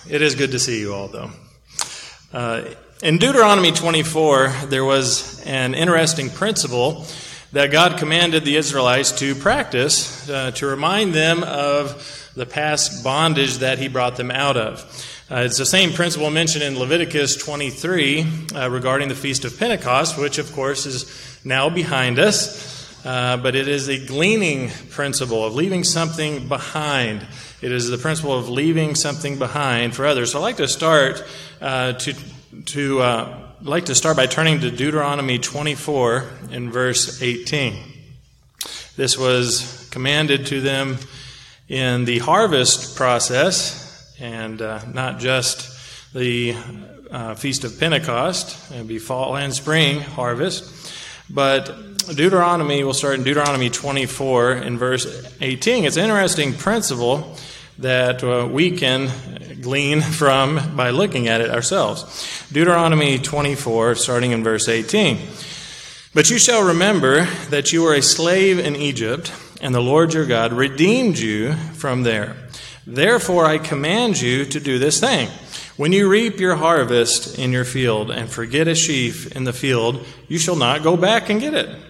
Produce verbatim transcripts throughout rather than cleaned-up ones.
It is good to see you all, though. Uh, in Deuteronomy twenty-four, there was an interesting principle that God commanded the Israelites to practice uh, to remind them of the past bondage that he brought them out of. Uh, it's the same principle mentioned in Leviticus twenty-three uh, regarding the Feast of Pentecost, which, of course, is now behind us. Uh, but it is a gleaning principle of leaving something behind. It is the principle of leaving something behind for others. So I'd like to start uh, to to uh, I'd like to start by turning to Deuteronomy twenty-four in verse eighteen. This was commanded to them in the harvest process, and uh, not just the uh, Feast of Pentecost. It would be fall and spring harvest, but Deuteronomy, we'll start in Deuteronomy twenty-four in verse eighteen. It's an interesting principle that uh, we can glean from by looking at it ourselves. Deuteronomy twenty-four, starting in verse eighteen. But you shall remember that you were a slave in Egypt, and the Lord your God redeemed you from there. Therefore I command you to do this thing. When you reap your harvest in your field and forget a sheaf in the field, you shall not go back and get it.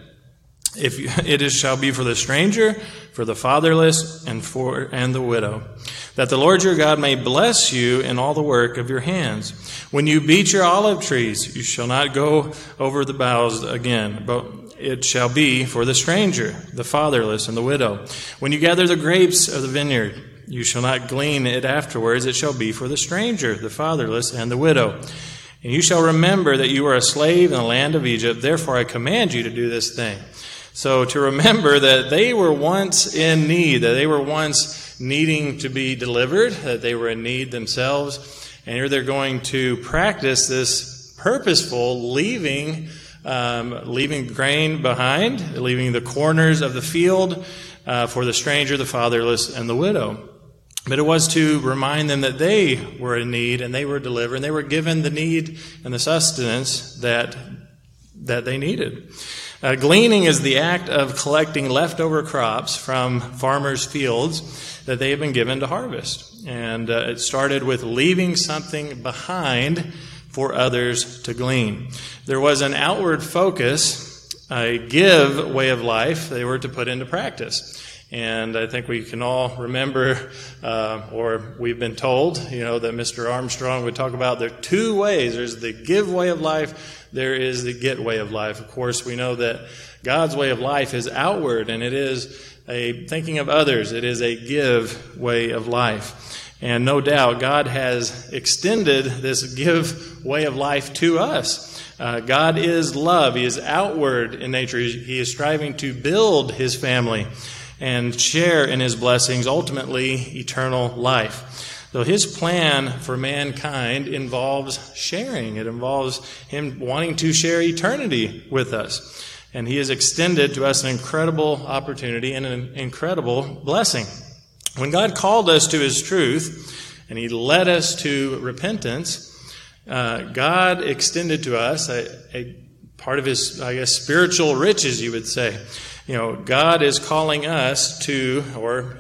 If you, it is, shall be for the stranger, for the fatherless, and for and the widow, that the Lord your God may bless you in all the work of your hands. When you beat your olive trees, you shall not go over the boughs again, but it shall be for the stranger, the fatherless, and the widow. When you gather the grapes of the vineyard, you shall not glean it afterwards. It shall be for the stranger, the fatherless, and the widow. And you shall remember that you were a slave in the land of Egypt. Therefore I command you to do this thing. So to remember that they were once in need, that they were once needing to be delivered, that they were in need themselves. And here they're going to practice this purposeful leaving, um, leaving grain behind, leaving the corners of the field uh, for the stranger, the fatherless, and the widow. But it was to remind them that they were in need and they were delivered and they were given the need and the sustenance that that they needed. Uh, gleaning is the act of collecting leftover crops from farmers' fields that they have been given to harvest. And uh, it started with leaving something behind for others to glean. There was an outward focus, a give way of life they were to put into practice. And I think we can all remember, uh, or we've been told, you know, that Mister Armstrong would talk about there are two ways. There's the give way of life. There is the get way of life. Of course, we know that God's way of life is outward, and it is a thinking of others. It is a give way of life. And no doubt, God has extended this give way of life to us. Uh, God is love. He is outward in nature. He is striving to build His family and share in His blessings, ultimately eternal life. So His plan for mankind involves sharing. It involves Him wanting to share eternity with us. And He has extended to us an incredible opportunity and an incredible blessing. When God called us to His truth and He led us to repentance, uh, God extended to us a, a part of His, I guess, spiritual riches, you would say. You know, God is calling us to, or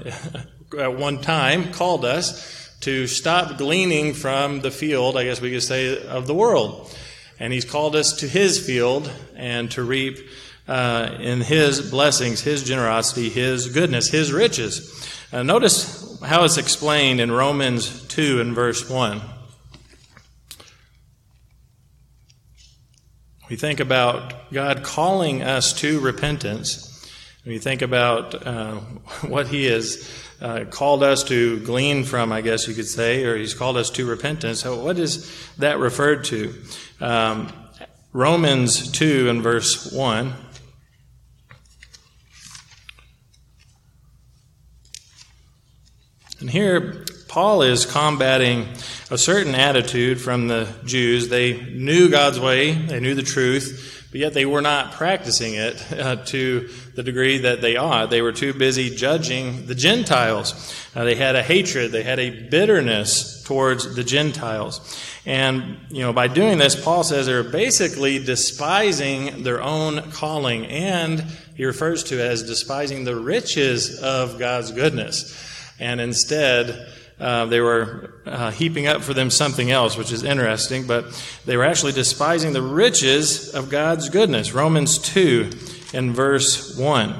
at one time called us to stop gleaning from the field, I guess we could say, of the world. And He's called us to His field and to reap uh, in His blessings, His generosity, His goodness, His riches. Uh, notice how it's explained in Romans two and verse one. We think about God calling us to repentance. We think about uh, what He has uh, called us to glean from, I guess you could say, or He's called us to repentance. So what is that referred to? Um, Romans two and verse one. And here Paul is combating a certain attitude from the Jews. They knew God's way, they knew the truth, but yet they were not practicing it uh, to the degree that they ought. They were too busy judging the Gentiles. Uh, they had a hatred, they had a bitterness towards the Gentiles. And, you know, by doing this, Paul says they're basically despising their own calling, and he refers to it as despising the riches of God's goodness. And instead, uh, they were uh, heaping up for them something else, which is interesting, but they were actually despising the riches of God's goodness. Romans two in verse one.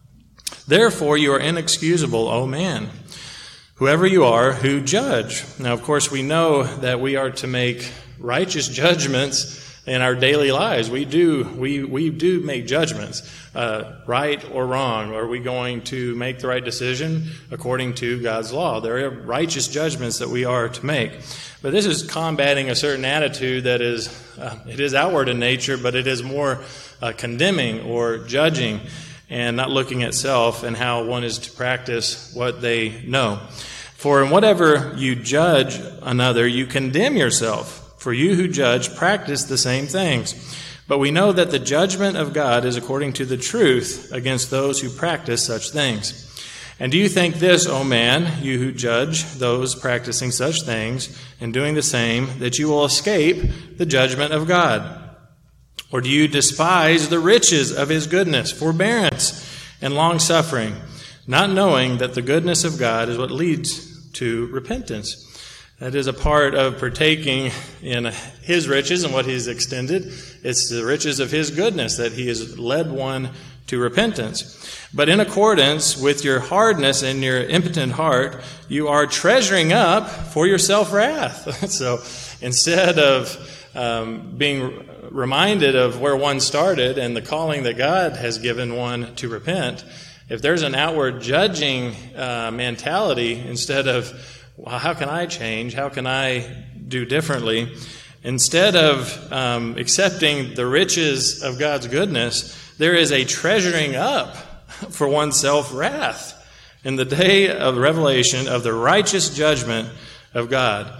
Therefore you are inexcusable, O man, whoever you are who judge. Now, of course, we know that we are to make righteous judgments in our daily lives. We do we we do make judgments, uh, right or wrong. Are we going to make the right decision according to God's law? There are righteous judgments that we are to make. But this is combating a certain attitude that is, uh, it is outward in nature, but it is more uh, condemning or judging and not looking at self and how one is to practice what they know. For in whatever you judge another, you condemn yourself. For you who judge practice the same things. But we know that the judgment of God is according to the truth against those who practice such things. And do you think this, O man, you who judge those practicing such things and doing the same, that you will escape the judgment of God? Or do you despise the riches of his goodness, forbearance, and long-suffering, not knowing that the goodness of God is what leads to repentance? That is a part of partaking in his riches and what he's extended. It's the riches of his goodness that he has led one to repentance. But in accordance with your hardness and your impotent heart, you are treasuring up for yourself wrath. So instead of um, being reminded of where one started and the calling that God has given one to repent, if there's an outward judging uh, mentality instead of, well, how can I change? How can I do differently? Instead of um, accepting the riches of God's goodness, there is a treasuring up for oneself wrath in the day of revelation of the righteous judgment of God.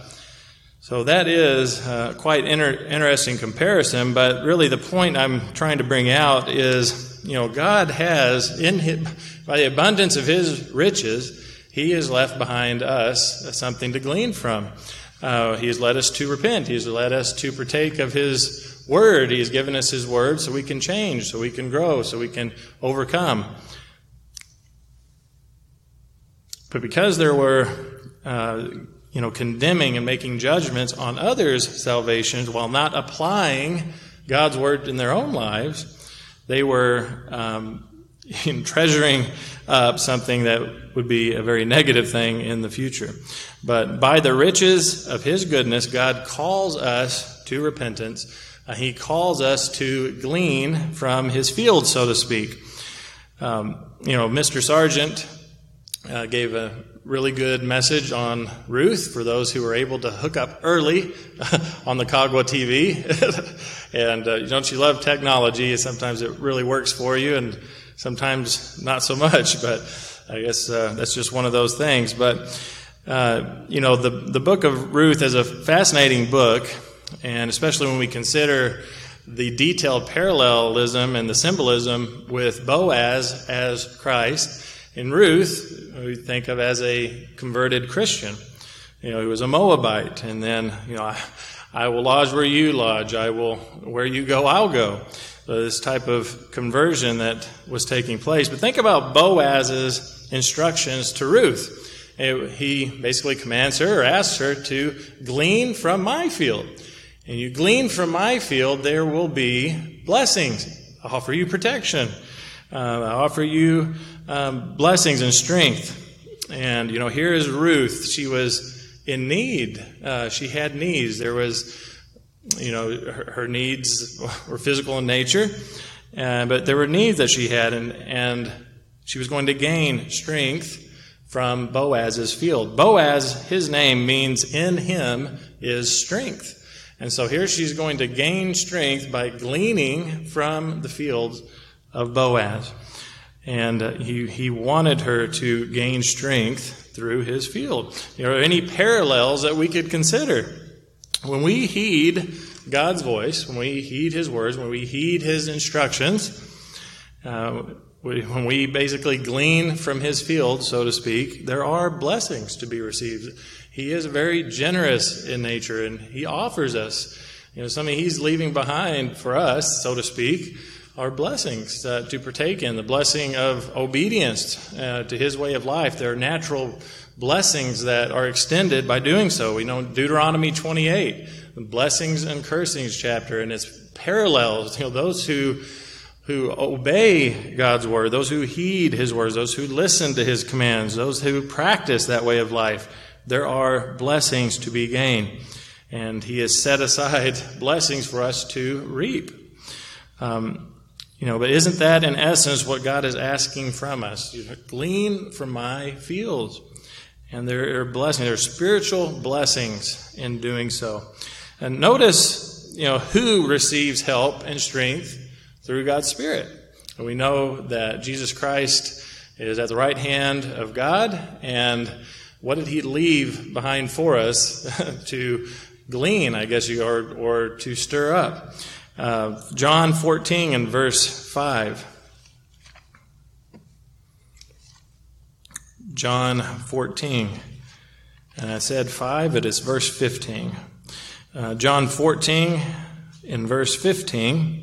So that is uh, quite inter- interesting comparison, but really the point I'm trying to bring out is, you know, God has, in his, by the abundance of his riches, he has left behind us something to glean from. Uh, he has led us to repent. He has led us to partake of his word. He has given us his word so we can change, so we can grow, so we can overcome. But because there were, uh, you know, condemning and making judgments on others' salvations while not applying God's word in their own lives, they were um, treasuring up something that would be a very negative thing in the future. But by the riches of his goodness, God calls us to repentance. Uh, he calls us to glean from his field, so to speak. Um, you know, Mister Sargent uh, gave a really good message on Ruth for those who were able to hook up early on the Kagwa T V. And uh, don't you love technology? Sometimes it really works for you, and sometimes not so much, but I guess uh, that's just one of those things. But, uh, you know, the, the book of Ruth is a fascinating book, and especially when we consider the detailed parallelism and the symbolism with Boaz as Christ. In Ruth, we think of as a converted Christian. You know, he was a Moabite, and then, you know, I, I will lodge where you lodge. I will, where you go, I'll go. So this type of conversion that was taking place. But think about Boaz's instructions to Ruth. He basically commands her or asks her to glean from my field. And you glean from my field, there will be blessings. I'll offer you protection. Uh, I'll offer you um, blessings and strength. And, you know, here is Ruth. She was in need. Uh, she had needs. There was, you know, her, her needs were physical in nature, uh, but there were needs that she had, and, and she was going to gain strength from Boaz's field. Boaz, his name means in him is strength. And so here she's going to gain strength by gleaning from the fields of Boaz. And uh, he, he wanted her to gain strength through his field. You know, any parallels that we could consider? When we heed God's voice, when we heed his words, when we heed his instructions, uh, we, when we basically glean from his field, so to speak, there are blessings to be received. He is very generous in nature, and he offers us, you know, something he's leaving behind for us, so to speak, are blessings uh, to partake in. The blessing of obedience uh, to his way of life. There are natural blessings that are extended by doing so. We know Deuteronomy twenty-eight, the blessings and cursings chapter, and its parallels, you know, those who who obey God's word, those who heed his words, those who listen to his commands, those who practice that way of life, there are blessings to be gained. And he has set aside blessings for us to reap. Um, you know, but isn't that in essence what God is asking from us? You glean from my fields. And there are blessings, there are spiritual blessings in doing so. And notice, you know, who receives help and strength through God's Spirit. And we know that Jesus Christ is at the right hand of God, and what did he leave behind for us to glean, I guess, you or or to stir up? Uh, John fourteen and verse five. John fourteen. And I said five, it is verse fifteen. Uh, John fourteen in verse fifteen.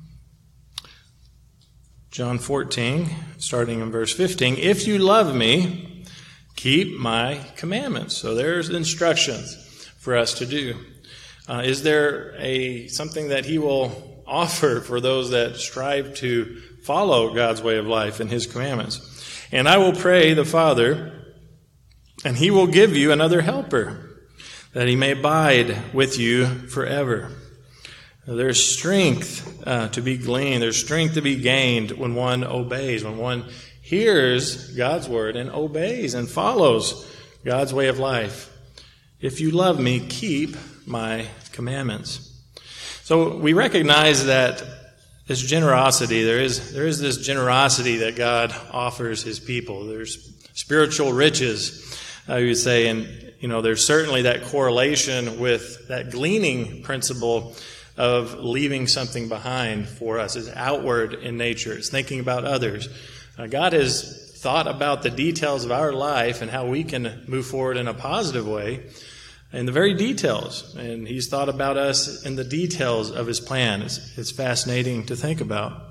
John fourteen, starting in verse fifteen. If you love me, keep my commandments. So there's instructions for us to do. Uh, is there a something that he will offer for those that strive to follow God's way of life and his commandments? And I will pray the Father, and he will give you another helper, that he may abide with you forever. There's strength uh, to be gleaned. There's strength to be gained when one obeys, when one hears God's word and obeys and follows God's way of life. If you love me, keep my commandments. So we recognize that this generosity, there is there is this generosity that God offers his people. There's spiritual riches, I would say, and you know, there's certainly that correlation with that gleaning principle of leaving something behind for us. It's outward in nature. It's thinking about others. Uh, God has thought about the details of our life and how we can move forward in a positive way in the very details. And he's thought about us in the details of his plan. It's, it's fascinating to think about.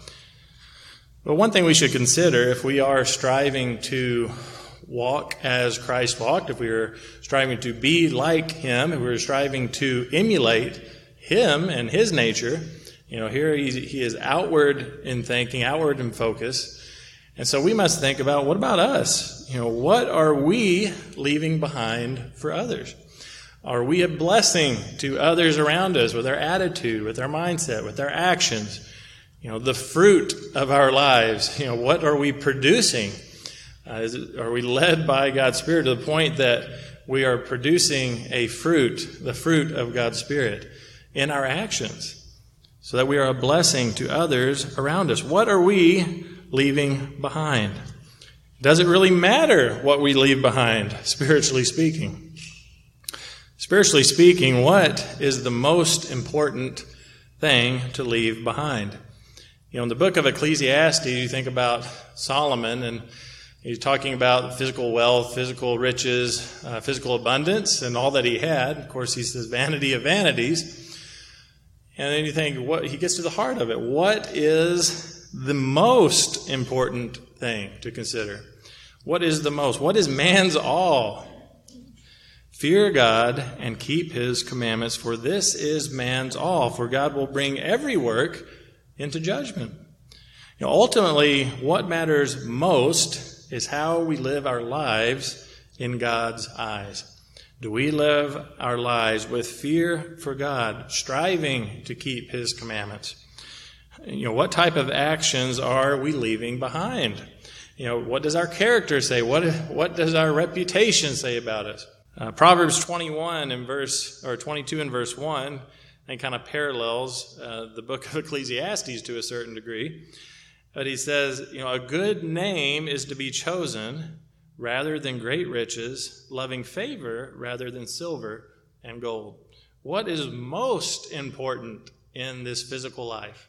But one thing we should consider, if we are striving to walk as Christ walked, if we are striving to be like him, if we're striving to emulate him and his nature, you know, here he, he is outward in thinking, outward in focus. And so we must think about, what about us? You know, what are we leaving behind for others? Are we a blessing to others around us with our attitude, with our mindset, with our actions? You know, the fruit of our lives, you know, what are we producing? Uh, is it, are we led by God's Spirit to the point that we are producing a fruit, the fruit of God's Spirit, in our actions, so that we are a blessing to others around us? What are we leaving behind? Does it really matter what we leave behind, spiritually speaking? Spiritually speaking, what is the most important thing to leave behind? You know, in the book of Ecclesiastes, you think about Solomon, and he's talking about physical wealth, physical riches, uh, physical abundance, and all that he had. Of course, he says, vanity of vanities. And then you think, what he gets to the heart of it. What is the most important thing to consider? What is the most? What is man's all? Fear God and keep his commandments, for this is man's all. For God will bring every work into judgment. You know, ultimately, what matters most is how we live our lives in God's eyes. Do we live our lives with fear for God, striving to keep his commandments? You know, what type of actions are we leaving behind? You know, what does our character say? What what does our reputation say about us? Uh, Proverbs twenty-one and verse or twenty-two and verse one, and kind of parallels uh, the book of Ecclesiastes to a certain degree. But he says, you know, a good name is to be chosen rather than great riches, loving favor rather than silver and gold. What is most important in this physical life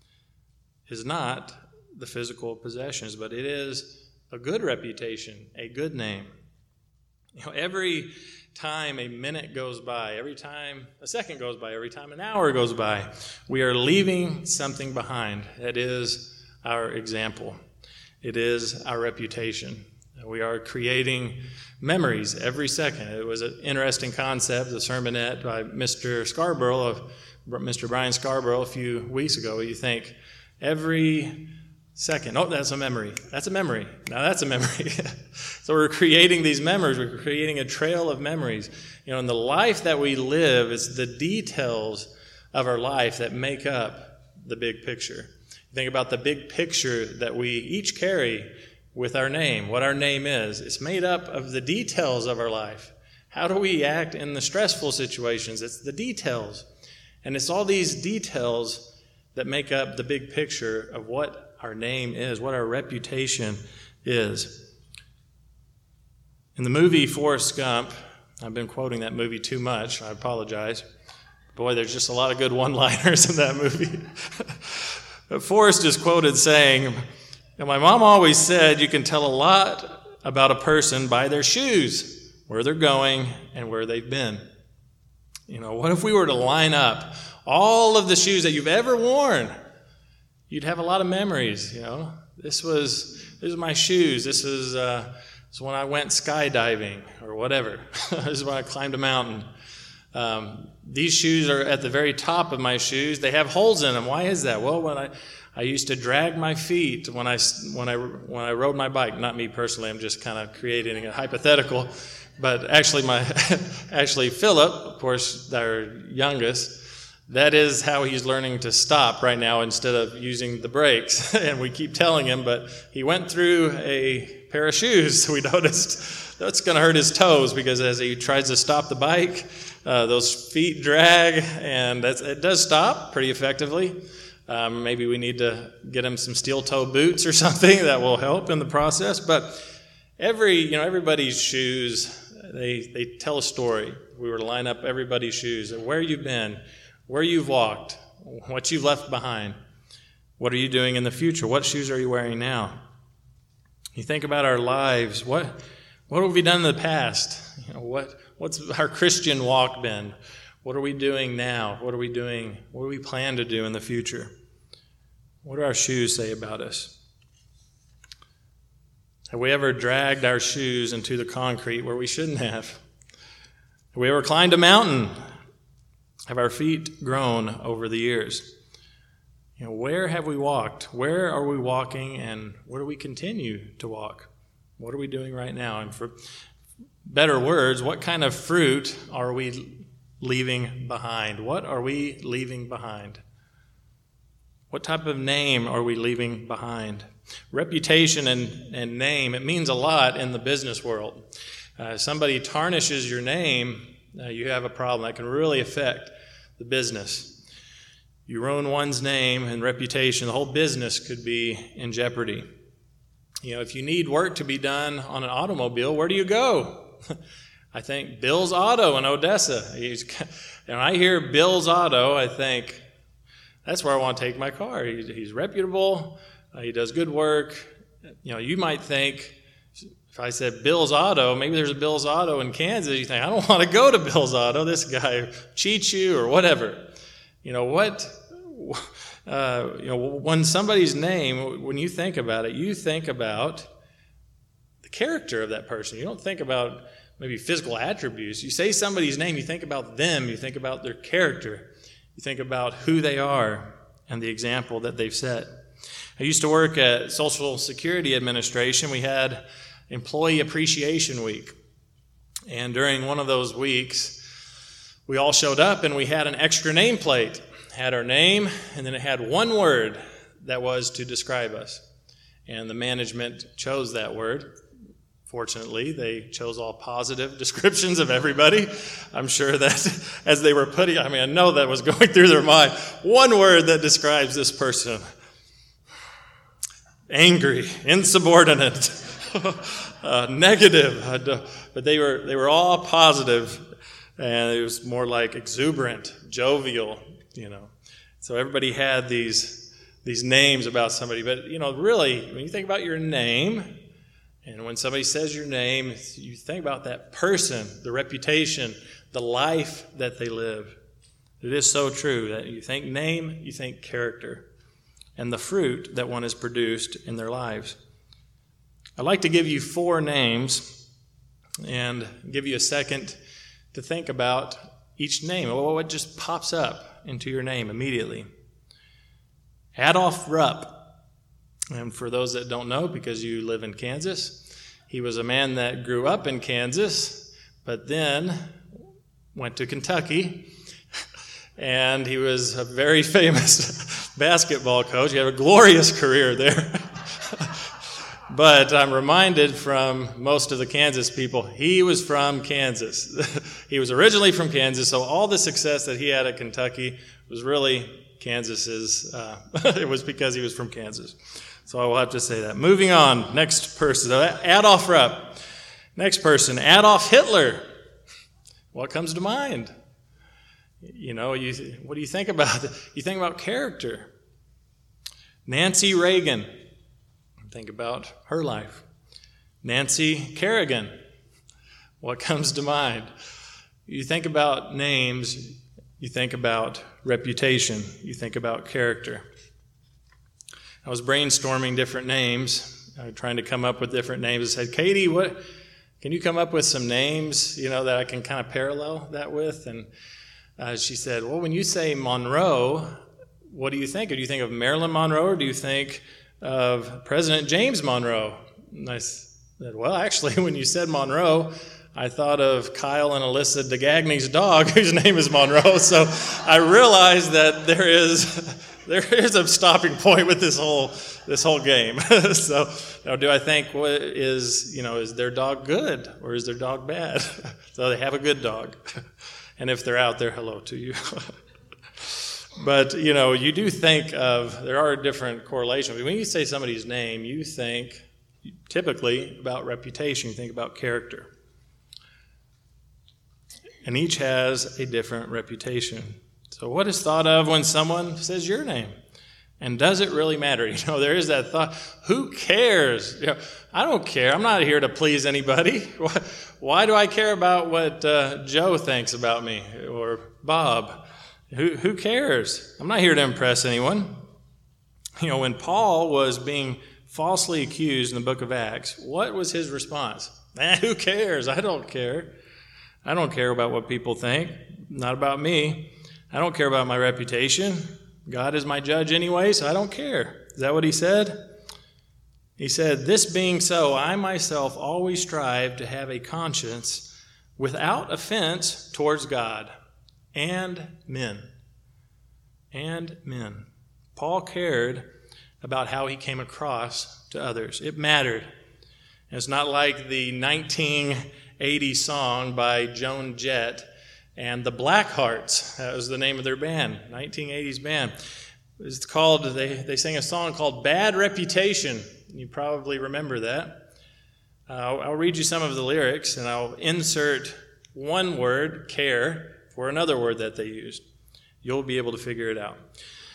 is not the physical possessions, but it is a good reputation, a good name. You know, every time a minute goes by, every time a second goes by, every time an hour goes by, we are leaving something behind. It is our example. It is our reputation. We are creating memories every second. It was an interesting concept, a sermonette by Mister Scarborough, of Mister Brian Scarborough, a few weeks ago. You think every second, oh, that's a memory. That's a memory. Now that's a memory. So we're creating these memories. We're creating a trail of memories. You know, in the life that we live, it's the details of our life that make up the big picture. Think about the big picture that we each carry with our name, what our name is. It's made up of the details of our life. How do we act in the stressful situations? It's the details. And it's all these details that make up the big picture of what our name is, what our reputation is. In the movie Forrest Gump, I've been quoting that movie too much. I apologize. Boy, there's just a lot of good one-liners in that movie. But Forrest is quoted saying, my mom always said you can tell a lot about a person by their shoes, where they're going and where they've been. You know, what if we were to line up all of the shoes that you've ever worn? You'd have a lot of memories, you know. This was, this is my shoes. This is, uh, this is when I went skydiving or whatever. This is when I climbed a mountain. Um, these shoes are at the very top of my shoes. They have holes in them. Why is that? Well, when I, I used to drag my feet when I, when I, when I rode my bike. Not me personally. I'm just kind of creating a hypothetical. But actually, my actually Philip, of course, our youngest, that is how he's learning to stop right now instead of using the brakes. And we keep telling him, but he went through a pair of shoes. So we noticed that's going to hurt his toes because as he tries to stop the bike, Uh, those feet drag, and that's, it does stop pretty effectively. Um, maybe we need to get him some steel-toe boots or something that will help in the process. But every, you know, everybody's shoes, they they tell a story. We were to line up everybody's shoes, and where you've been, where you've walked, what you've left behind. What are you doing in the future? What shoes are you wearing now? You think about our lives. What what have we done in the past? You know, what what's our Christian walk been? What are we doing now? What are we doing? What do we plan to do in the future? What do our shoes say about us? Have we ever dragged our shoes into the concrete where we shouldn't have? Have we ever climbed a mountain? Have our feet grown over the years? You know, where have we walked? Where are we walking, and where do we continue to walk? What are we doing right now? And for better words, what kind of fruit are we leaving behind? What are we leaving behind? What type of name are we leaving behind? Reputation and, and name, it means a lot in the business world. Uh, somebody tarnishes your name, uh, you have a problem that can really affect the business. You ruin one's name and reputation, the whole business could be in jeopardy. You know, if you need work to be done on an automobile, where do you go? I think Bill's Auto in Odessa. He's, and I hear Bill's Auto, I think, that's where I want to take my car. He's, he's reputable. Uh, he does good work. You know, you might think, if I said Bill's Auto, maybe there's a Bill's Auto in Kansas. You think, I don't want to go to Bill's Auto. This guy cheats you or whatever. You know, what, uh, you know, when somebody's name, when you think about it, you think about the character of that person. You don't think about maybe physical attributes. You say somebody's name, you think about them. You think about their character. You think about who they are and the example that they've set. I used to work at Social Security Administration. We had Employee Appreciation Week. And during one of those weeks, we all showed up and we had an extra nameplate. Had our name, and then it had one word that was to describe us. And the management chose that word. Fortunately, they chose all positive descriptions of everybody. I'm sure that as they were putting, I mean, I know that was going through their mind. One word that describes this person. Angry, insubordinate, uh, negative. Uh, but they were they were all positive, and it was more like exuberant, jovial, you know. So everybody had these these names about somebody. But, you know, really, when you think about your name, and when somebody says your name, you think about that person, the reputation, the life that they live. It is so true that you think name, you think character, and the fruit that one has produced in their lives. I'd like to give you four names and give you a second to think about each name. What just pops up into your name immediately? Adolph Rupp. And for those that don't know, because you live in Kansas, he was a man that grew up in Kansas, but then went to Kentucky, and he was a very famous basketball coach. He had a glorious career there. But I'm reminded from most of the Kansas people, he was from Kansas. He was originally from Kansas, so all the success that he had at Kentucky was really Kansas's. Uh, it was because he was from Kansas. So I will have to say that. Moving on, next person, Adolph Rupp. Next person, Adolf Hitler. What comes to mind? You know, you what do you think about? You think about character. Nancy Reagan. Think about her life. Nancy Kerrigan. What comes to mind? You think about names, you think about reputation, you think about character. I was brainstorming different names, uh, trying to come up with different names. I said, Katie, what can you come up with some names, you know, that I can kind of parallel that with? And uh, she said, well, when you say Monroe, what do you think? Do you think of Marilyn Monroe, or do you think of President James Monroe? And I said, well, actually, when you said Monroe, I thought of Kyle and Alyssa DeGagne's dog, whose name is Monroe. So I realized that there is there is a stopping point with this whole this whole game. So now, do I think, what is you know is their dog good or is their dog bad? So they have a good dog, and if they're out there, hello to you. But, you know, you do think of, there are different correlations. When you say somebody's name, you think typically about reputation, you think about character. And each has a different reputation. So what is thought of when someone says your name? And does it really matter? You know, there is that thought, who cares? You know, I don't care. I'm not here to please anybody. Why do I care about what uh, Joe thinks about me or Bob? Who, who cares? I'm not here to impress anyone. You know, when Paul was being falsely accused in the book of Acts, what was his response? Eh, who cares? I don't care. I don't care about what people think. Not about me. I don't care about my reputation. God is my judge anyway, so I don't care. Is that what he said? He said, this being so, I myself always strive to have a conscience without offense towards God and men. And men. Paul cared about how he came across to others. It mattered. It's not like the nineteen eighty song by Joan Jett and the Blackhearts. That was the name of their band, nineteen eighties band. It's called, they, they sang a song called Bad Reputation. You probably remember that. Uh, I'll, I'll read you some of the lyrics, and I'll insert one word, care, for another word that they used. You'll be able to figure it out.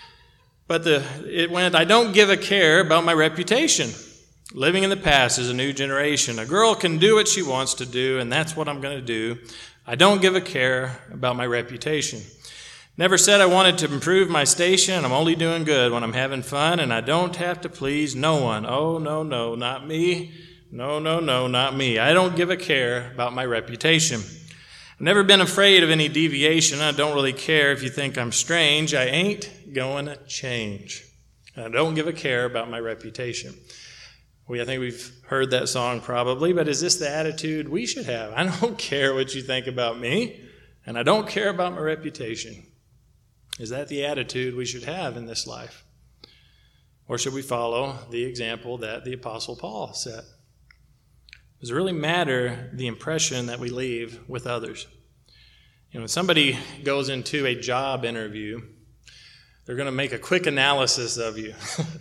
But the it went, I don't give a care about my reputation. Living in the past is a new generation. A girl can do what she wants to do, and that's what I'm going to do. I don't give a care about my reputation. Never said I wanted to improve my station. I'm only doing good when I'm having fun, and I don't have to please no one. Oh, no, no, not me. No, no, no, not me. I don't give a care about my reputation. I've never been afraid of any deviation. I don't really care if you think I'm strange. I ain't going to change. I don't give a care about my reputation. We, I think we've heard that song probably, but is this the attitude we should have? I don't care what you think about me, and I don't care about my reputation. Is that the attitude we should have in this life? Or should we follow the example that the Apostle Paul set? Does it really matter the impression that we leave with others? You know, when somebody goes into a job interview, they're going to make a quick analysis of you.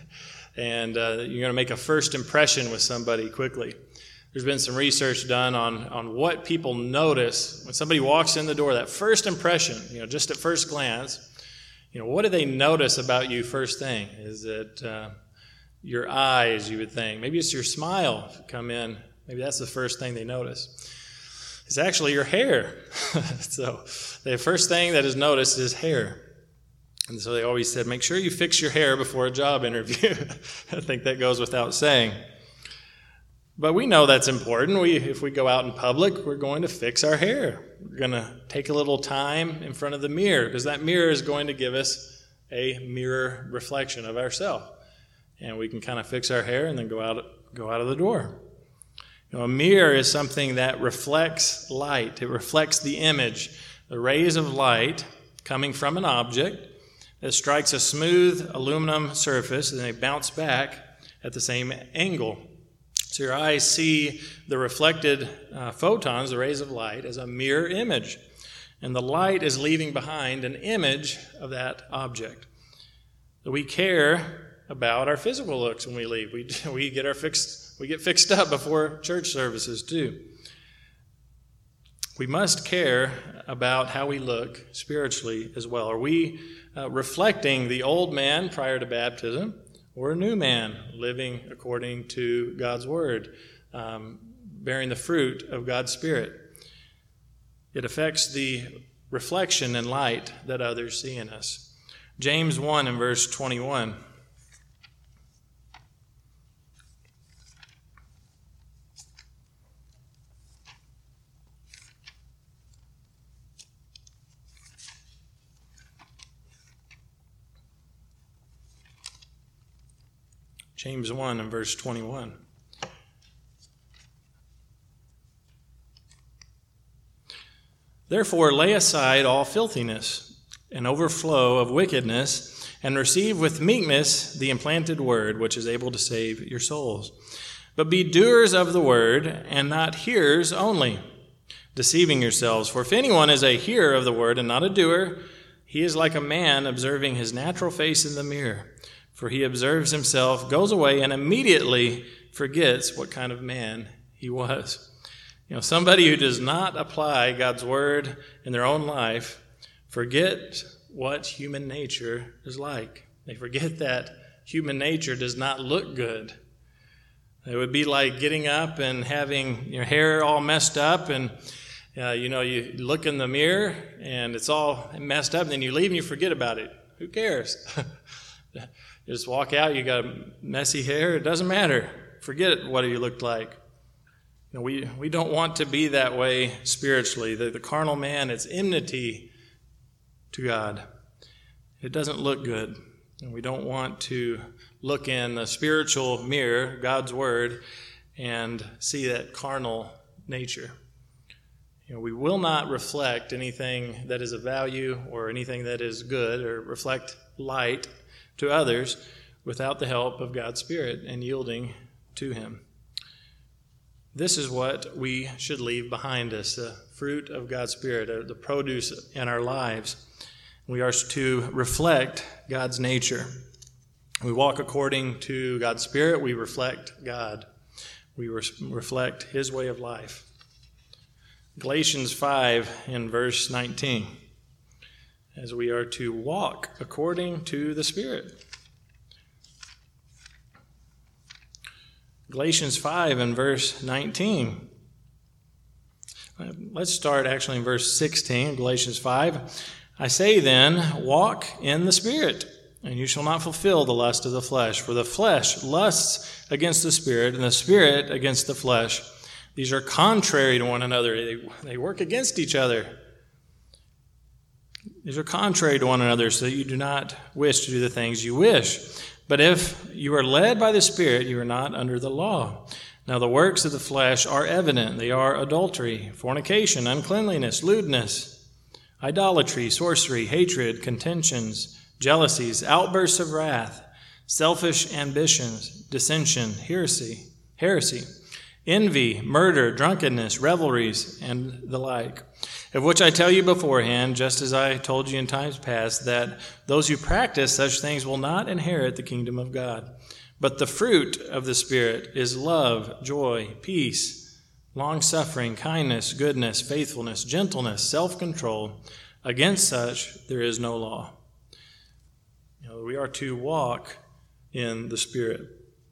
and uh, you're going to make a first impression with somebody quickly. There's been some research done on, on what people notice when somebody walks in the door, that first impression, you know, just at first glance. You know, what do they notice about you first thing? Is it uh, your eyes, you would think? Maybe it's your smile if you come in. Maybe that's the first thing they notice. It's actually your hair. So the first thing that is noticed is hair. And so they always said, make sure you fix your hair before a job interview. I think that goes without saying. But we know that's important. We, if we go out in public, we're going to fix our hair. We're going to take a little time in front of the mirror, because that mirror is going to give us a mirror reflection of ourselves. And we can kind of fix our hair and then go out, go out of the door. You know, a mirror is something that reflects light. It reflects the image, the rays of light coming from an object that strikes a smooth aluminum surface, and they bounce back at the same angle. So your eyes see the reflected uh, photons, the rays of light, as a mirror image. And the light is leaving behind an image of that object. So we care about our physical looks when we leave. We, we, get our fixed, we get fixed up before church services too. We must care about how we look spiritually as well. Are we uh, reflecting the old man prior to baptism, or a new man living according to God's word, um, bearing the fruit of God's Spirit? It affects the reflection and light that others see in us. James one and verse twenty-one. James one and verse twenty-one. Therefore lay aside all filthiness and overflow of wickedness, and receive with meekness the implanted word, which is able to save your souls. But be doers of the word, and not hearers only, deceiving yourselves. For if anyone is a hearer of the word and not a doer, he is like a man observing his natural face in the mirror. For he observes himself, goes away, and immediately forgets what kind of man he was. You know, somebody who does not apply God's word in their own life forget what human nature is like. They forget that human nature does not look good. It would be like getting up and having your hair all messed up, and uh, you know, you look in the mirror and it's all messed up, and then you leave and you forget about it. Who cares? You just walk out, you got messy hair, it doesn't matter. Forget what you looked like. You know, we, we don't want to be that way spiritually. The, the carnal man is enmity to God. It doesn't look good. And we don't want to look in the spiritual mirror, God's word, and see that carnal nature. You know, we will not reflect anything that is of value or anything that is good, or reflect light to others without the help of God's Spirit and yielding to Him. This is what we should leave behind us, the fruit of God's Spirit, the produce in our lives. We are to reflect God's nature. We walk according to God's Spirit. We reflect God. We re- reflect His way of life. Galatians five in verse nineteen. As we are to walk according to the Spirit. Galatians five and verse nineteen. Let's start actually in verse sixteen, Galatians five. I say then, walk in the Spirit, and you shall not fulfill the lust of the flesh. For the flesh lusts against the Spirit, and the Spirit against the flesh. These are contrary to one another. They, they work against each other. These are contrary to one another, so that you do not wish to do the things you wish. But if you are led by the Spirit, you are not under the law. Now the works of the flesh are evident. They are adultery, fornication, uncleanliness, lewdness, idolatry, sorcery, hatred, contentions, jealousies, outbursts of wrath, selfish ambitions, dissension, heresy, heresy, envy, murder, drunkenness, revelries, and the like. Of which I tell you beforehand, just as I told you in times past, that those who practice such things will not inherit the kingdom of God. But the fruit of the Spirit is love, joy, peace, long-suffering, kindness, goodness, faithfulness, gentleness, self-control. Against such there is no law. You know, we are to walk in the Spirit.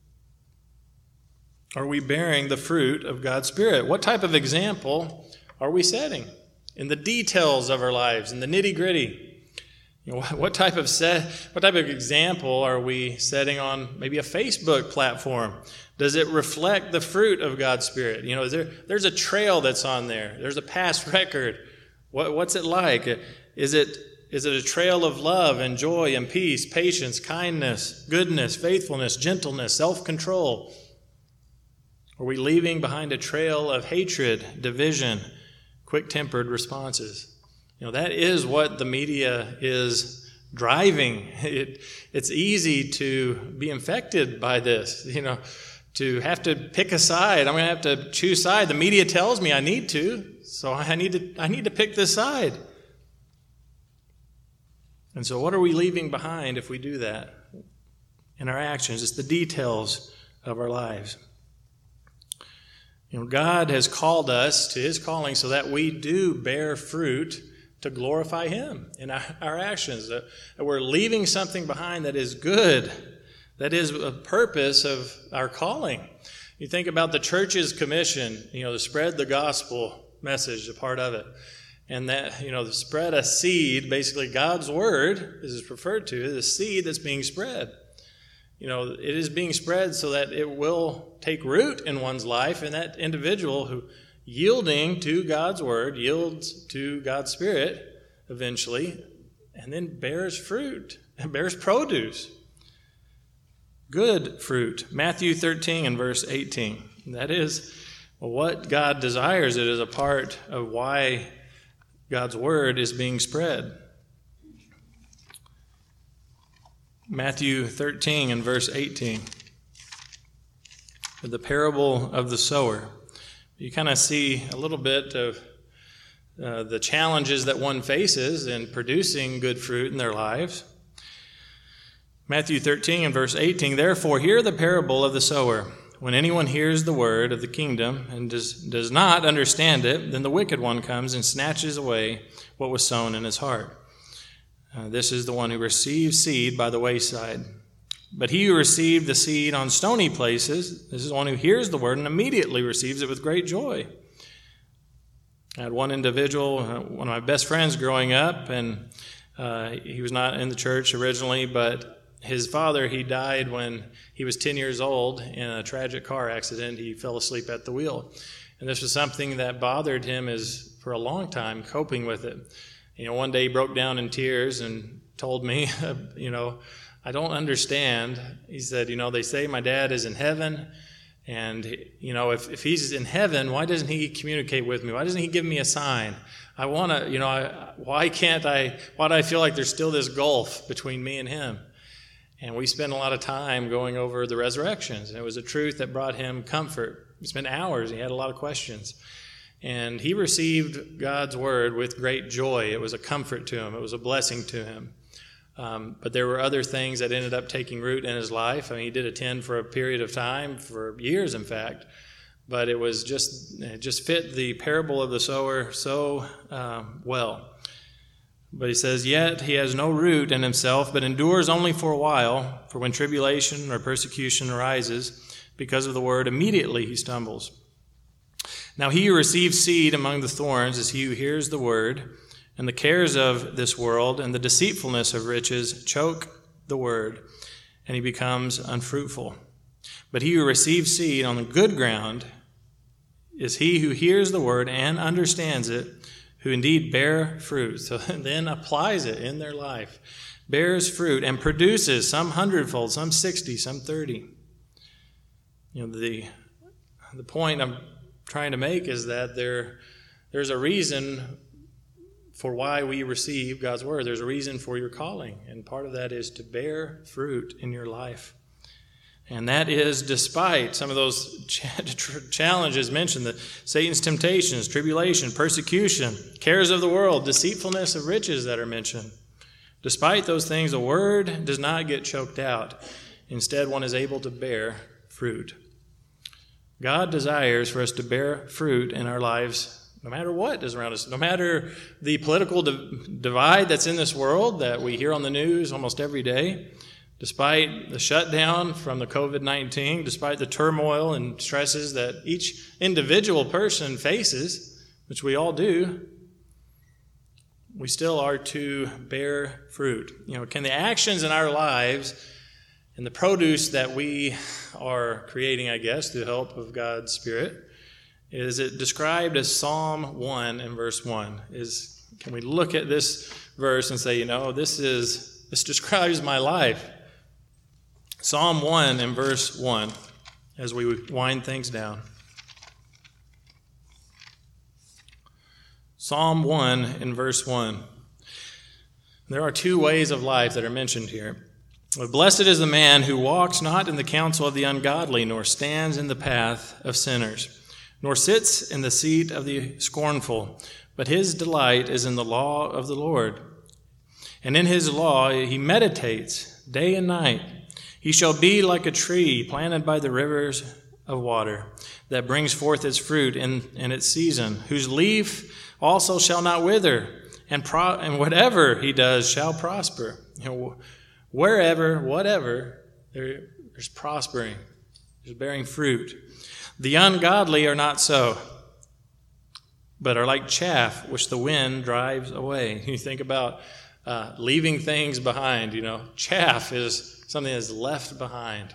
Are we bearing the fruit of God's Spirit? What type of example are we setting? In the details of our lives, in the nitty-gritty. You know, what type of set, what type of example are we setting on maybe a Facebook platform? Does it reflect the fruit of God's Spirit? You know, is there, there's a trail that's on there. There's a past record. What, what's it like? Is it, is it a trail of love and joy and peace, patience, kindness, goodness, faithfulness, gentleness, self-control? Are we leaving behind a trail of hatred, division, quick-tempered responses? You know, that is what the media is driving. It, it's easy to be infected by this, you know, to have to pick a side. I'm going to have to choose side. The media tells me I need to, so I need to, I need to pick this side. And so what are we leaving behind if we do that in our actions? It's the details of our lives. You know, God has called us to His calling so that we do bear fruit to glorify Him in our, our actions. That we're leaving something behind that is good, that is a purpose of our calling. You think about the church's commission, you know, to spread the gospel message, a part of it. And that, you know, to spread a seed, basically God's word, as it's referred to, is a seed that's being spread. You know, it is being spread so that it will take root in one's life, and that individual who yielding to God's word, yields to God's Spirit eventually, and then bears fruit, and bears produce. Good fruit. Matthew thirteen and verse eighteen. That is what God desires. It is a part of why God's word is being spread. Matthew thirteen and verse eighteen. The parable of the sower. You kind of see a little bit of uh, the challenges that one faces in producing good fruit in their lives. Matthew thirteen and verse eighteen, therefore hear the parable of the sower. When anyone hears the word of the kingdom and does, does not understand it, then the wicked one comes and snatches away what was sown in his heart. Uh, this is the one who receives seed by the wayside. But he who received the seed on stony places, this is the one who hears the word and immediately receives it with great joy. I had one individual, uh, one of my best friends growing up, and uh, he was not in the church originally, but his father, he died when he was ten years old in a tragic car accident. He fell asleep at the wheel. And this was something that bothered him as, for a long time, coping with it. You know, one day he broke down in tears and told me, you know, I don't understand. He said, you know, they say my dad is in heaven, and, you know, if, if he's in heaven, why doesn't he communicate with me? Why doesn't he give me a sign? I want to, you know, I, why can't I, why do I feel like there's still this gulf between me and him? And we spent a lot of time going over the resurrections, and it was a truth that brought him comfort. We spent hours, he had a lot of questions. And he received God's word with great joy. It was a comfort to him. It was a blessing to him. Um, but there were other things that ended up taking root in his life. I mean, he did attend for a period of time, for years, in fact. But it was just, it just fit the parable of the sower so um, well. But he says, yet he has no root in himself, but endures only for a while. For when tribulation or persecution arises because of the word, immediately he stumbles. Now he who receives seed among the thorns is he who hears the word, and the cares of this world and the deceitfulness of riches choke the word, and he becomes unfruitful. But he who receives seed on the good ground is he who hears the word and understands it, who indeed bear fruit, so then applies it in their life, bears fruit and produces some hundredfold, some sixty, some thirty. You know, the the point I'm trying to make is that there there's a reason for why we receive God's word. There's a reason for your calling, and part of that is to bear fruit in your life. And that is despite some of those ch- challenges mentioned, that Satan's temptations, tribulation, persecution, cares of the world, deceitfulness of riches that are mentioned. Despite those things, the word does not get choked out. Instead, one is able to bear fruit. God desires for us to bear fruit in our lives no matter what is around us, no matter the political div- divide that's in this world that we hear on the news almost every day. Despite the shutdown from the covid nineteen, despite the turmoil and stresses that each individual person faces, which we all do, we still are to bear fruit. You know, can the actions in our lives and the produce that we are creating, I guess, through the help of God's Spirit, is it described as Psalm one and verse one? Is can we look at this verse and say, you know, this is this describes my life? Psalm one and verse one, as we wind things down. Psalm one and verse one. There are two ways of life that are mentioned here. Blessed is the man who walks not in the counsel of the ungodly, nor stands in the path of sinners, nor sits in the seat of the scornful, but his delight is in the law of the Lord. And in his law he meditates day and night. He shall be like a tree planted by the rivers of water, that brings forth its fruit in, in its season, whose leaf also shall not wither, and pro, and whatever he does shall prosper. You know, wherever, whatever, there, there's prospering, there's bearing fruit. The ungodly are not so, but are like chaff which the wind drives away. You think about uh, leaving things behind, you know, chaff is something that's left behind.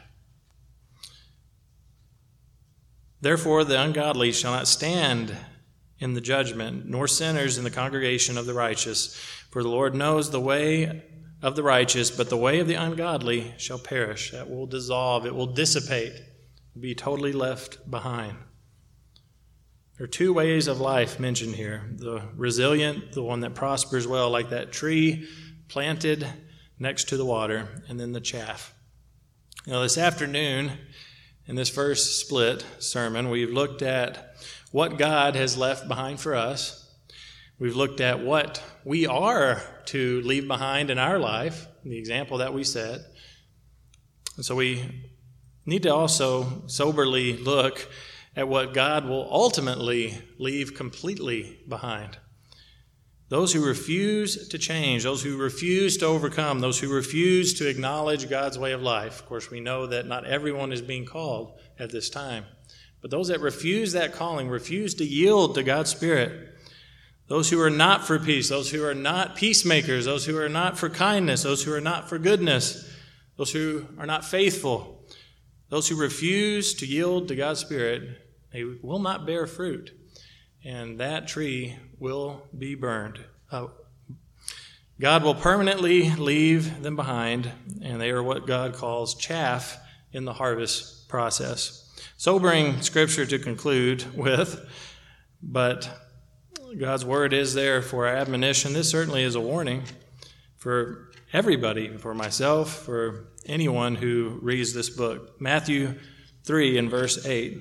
Therefore, the ungodly shall not stand in the judgment, nor sinners in the congregation of the righteous. For the Lord knows the way of the righteous, but the way of the ungodly shall perish. That will dissolve, it will dissipate, be totally left behind. There are two ways of life mentioned here. The resilient, the one that prospers well, like that tree planted next to the water, and then the chaff. You know, this afternoon, in this first split sermon, we've looked at what God has left behind for us. We've looked at what we are to leave behind in our life, the example that we set. And so we need to also soberly look at what God will ultimately leave completely behind. Those who refuse to change, those who refuse to overcome, those who refuse to acknowledge God's way of life. Of course, we know that not everyone is being called at this time. But those that refuse that calling, refuse to yield to God's Spirit, those who are not for peace, those who are not peacemakers, those who are not for kindness, those who are not for goodness, those who are not faithful, those who refuse to yield to God's Spirit, they will not bear fruit, and that tree will be burned. Uh, God will permanently leave them behind, and they are what God calls chaff in the harvest process. Sobering scripture to conclude with, but God's word is there for our admonition. This certainly is a warning for everybody, for myself, for anyone who reads this book. Matthew three and verse eight.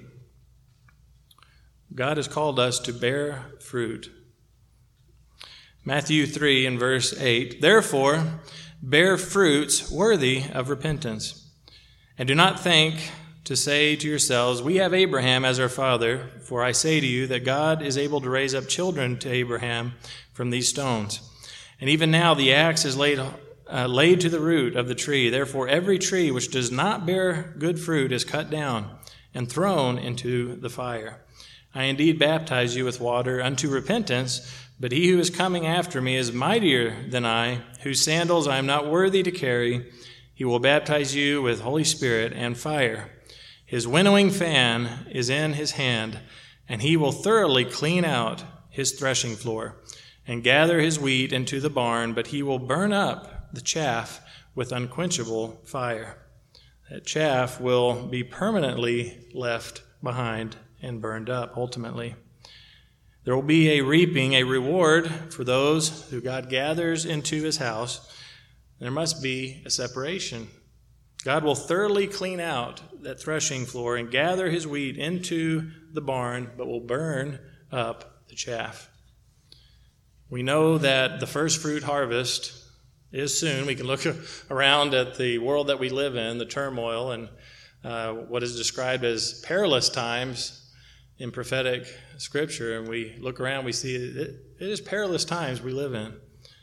God has called us to bear fruit. Matthew three and verse eight. Therefore, bear fruits worthy of repentance. And do not think to say to yourselves, we have Abraham as our father, for I say to you that God is able to raise up children to Abraham from these stones. And even now the axe is laid, uh, laid to the root of the tree. Therefore every tree which does not bear good fruit is cut down and thrown into the fire. I indeed baptize you with water unto repentance, but he who is coming after me is mightier than I, whose sandals I am not worthy to carry. He will baptize you with Holy Spirit and fire. His winnowing fan is in his hand, and he will thoroughly clean out his threshing floor and gather his wheat into the barn, but he will burn up the chaff with unquenchable fire. That chaff will be permanently left behind and burned up ultimately. There will be a reaping, a reward for those who God gathers into his house. There must be a separation. God will thoroughly clean out that threshing floor and gather his wheat into the barn, but will burn up the chaff. We know that the first fruit harvest is soon. We can look around at the world that we live in, the turmoil, and uh, what is described as perilous times in prophetic scripture, and we look around, we see it, it is perilous times we live in.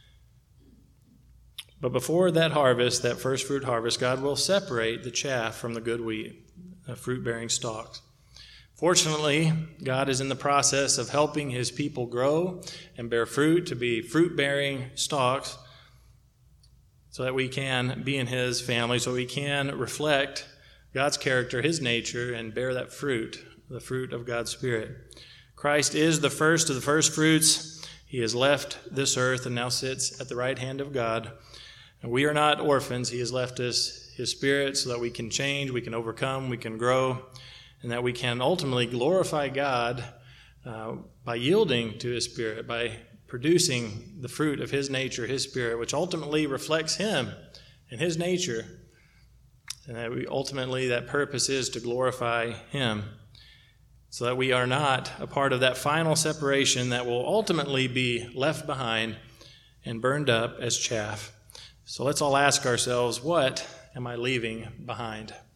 But before that harvest, that first fruit harvest, God will separate the chaff from the good wheat, uh, fruit-bearing stalks. Fortunately, God is in the process of helping his people grow and bear fruit to be fruit-bearing stalks so that we can be in his family, so we can reflect God's character, his nature, and bear that fruit, the fruit of God's Spirit. Christ is the first of the first fruits. He has left this earth and now sits at the right hand of God. And we are not orphans. He has left us his Spirit so that we can change, we can overcome, we can grow, and that we can ultimately glorify God uh, by yielding to his Spirit, by producing the fruit of his nature, his Spirit, which ultimately reflects him and his nature. And that we ultimately, that purpose is to glorify him, so that we are not a part of that final separation that will ultimately be left behind and burned up as chaff. So let's all ask ourselves, what am I leaving behind?